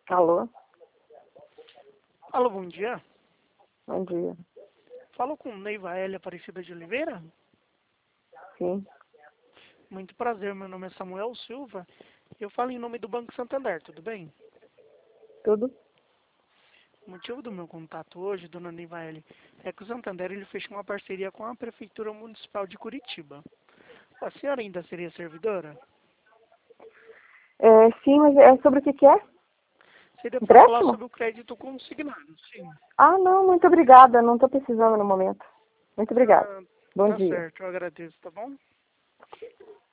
Alô? Alô, bom dia. Bom dia. Falo com Neiva L. Aparecida de Oliveira. Sim. Muito prazer, meu nome é Samuel Silva. Eu falo em nome do Banco Santander, tudo bem? Tudo? O motivo do meu contato hoje, dona Neiva L., é que o Santander ele fechou uma parceria com a Prefeitura Municipal de Curitiba. A senhora ainda seria servidora? Sim, mas é sobre o que é? Seria para falar Empréstimo? sobre o crédito consignado, sim. Ah, não, muito obrigada. Não estou precisando no momento. Muito obrigada. Ah, Bom tá dia. certo, eu agradeço, tá bom?